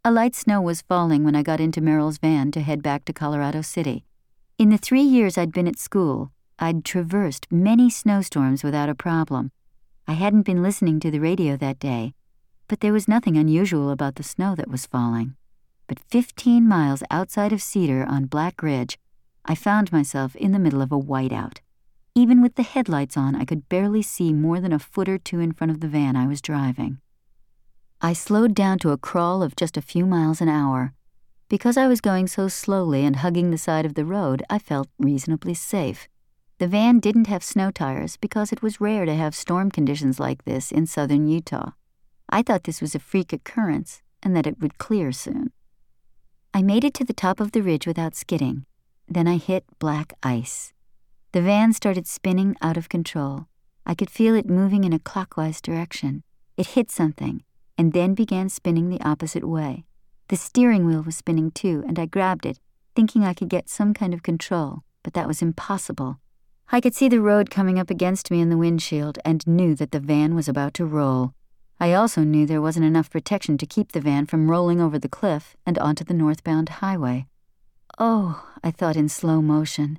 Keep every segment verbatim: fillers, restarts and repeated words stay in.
A light snow was falling when I got into Merrill's van to head back to Colorado City. In the three years I'd been at school, I'd traversed many snowstorms without a problem. I hadn't been listening to the radio that day, but there was nothing unusual about the snow that was falling. But fifteen miles outside of Cedar on Black Ridge, I found myself in the middle of a whiteout. Even with the headlights on, I could barely see more than a foot or two in front of the van I was driving. I slowed down to a crawl of just a few miles an hour. Because I was going so slowly and hugging the side of the road, I felt reasonably safe. The van didn't have snow tires because it was rare to have storm conditions like this in southern Utah. I thought this was a freak occurrence and that it would clear soon. I made it to the top of the ridge without skidding. Then I hit black ice. The van started spinning out of control. I could feel it moving in a clockwise direction. It hit something and then began spinning the opposite way. The steering wheel was spinning too, and I grabbed it, thinking I could get some kind of control, but that was impossible. I could see the road coming up against me in the windshield and knew that the van was about to roll. I also knew there wasn't enough protection to keep the van from rolling over the cliff and onto the northbound highway. Oh, I thought in slow motion,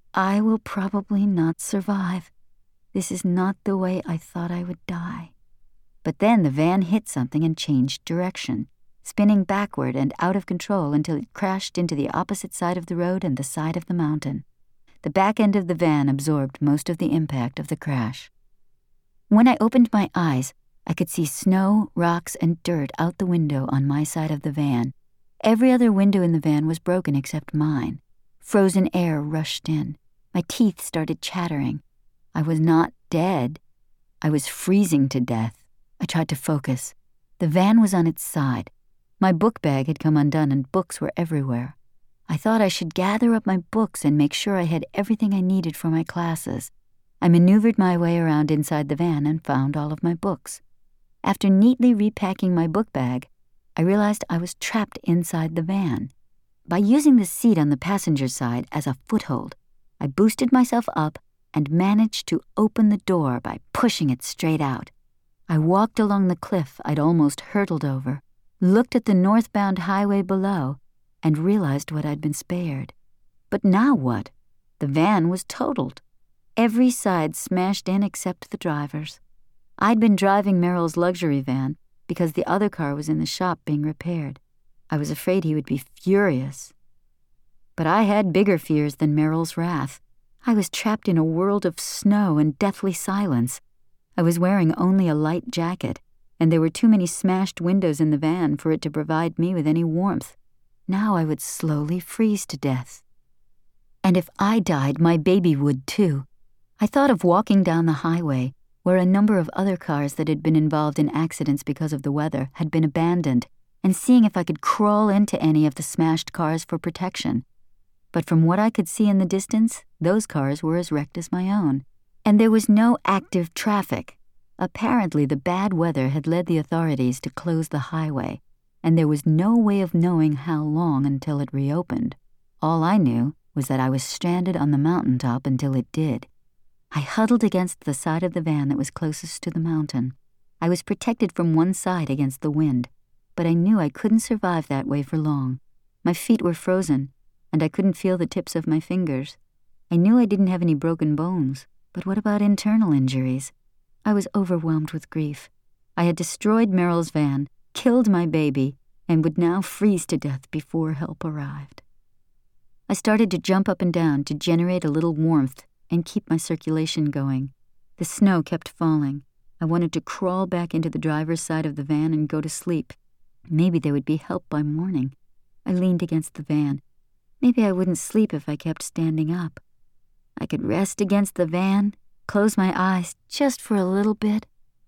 I will probably not survive. This is not the way I thought I would die. But then the van hit something and changed direction, spinning backward and out of control until it crashed into the opposite side of the road and the side of the mountain. The back end of the van absorbed most of the impact of the crash. When I opened my eyes, I could see snow, rocks, and dirt out the window on my side of the van. Every other window in the van was broken except mine. Frozen air rushed in. My teeth started chattering. I was not dead. I was freezing to death. I tried to focus. The van was on its side. My book bag had come undone and books were everywhere. I thought I should gather up my books and make sure I had everything I needed for my classes. I maneuvered my way around inside the van and found all of my books. After neatly repacking my book bag, I realized I was trapped inside the van. By using the seat on the passenger side as a foothold, I boosted myself up and managed to open the door by pushing it straight out. I walked along the cliff I'd almost hurtled over, looked at the northbound highway below, and realized what I'd been spared. But now what? The van was totaled. Every side smashed in except the driver's. I'd been driving Merrill's luxury van because the other car was in the shop being repaired. I was afraid he would be furious. But I had bigger fears than Merrill's wrath. I was trapped in a world of snow and deathly silence. I was wearing only a light jacket, and there were too many smashed windows in the van for it to provide me with any warmth. Now I would slowly freeze to death. And if I died, my baby would too. I thought of walking down the highway, where a number of other cars that had been involved in accidents because of the weather had been abandoned, and seeing if I could crawl into any of the smashed cars for protection. But from what I could see in the distance, those cars were as wrecked as my own. And there was no active traffic. Apparently, the bad weather had led the authorities to close the highway, and there was no way of knowing how long until it reopened. All I knew was that I was stranded on the mountaintop until it did. I huddled against the side of the van that was closest to the mountain. I was protected from one side against the wind, but I knew I couldn't survive that way for long. My feet were frozen, and I couldn't feel the tips of my fingers. I knew I didn't have any broken bones, but what about internal injuries? I was overwhelmed with grief. I had destroyed Merrill's van, killed my baby, and would now freeze to death before help arrived. I started to jump up and down to generate a little warmth and keep my circulation going. The snow kept falling. I wanted to crawl back into the driver's side of the van and go to sleep. Maybe there would be help by morning. I leaned against the van. Maybe I wouldn't sleep if I kept standing up. I could rest against the van, close my eyes just for a little bit.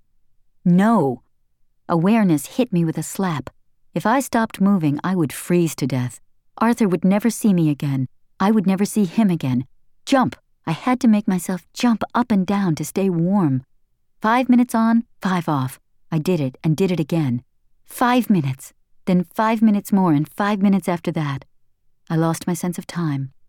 No! Awareness hit me with a slap. If I stopped moving, I would freeze to death. Arthur would never see me again. I would never see him again. Jump! I had to make myself jump up and down to stay warm. Five minutes on, five off. I did it and did it again. Five minutes, then five minutes more and five minutes after that. I lost my sense of time.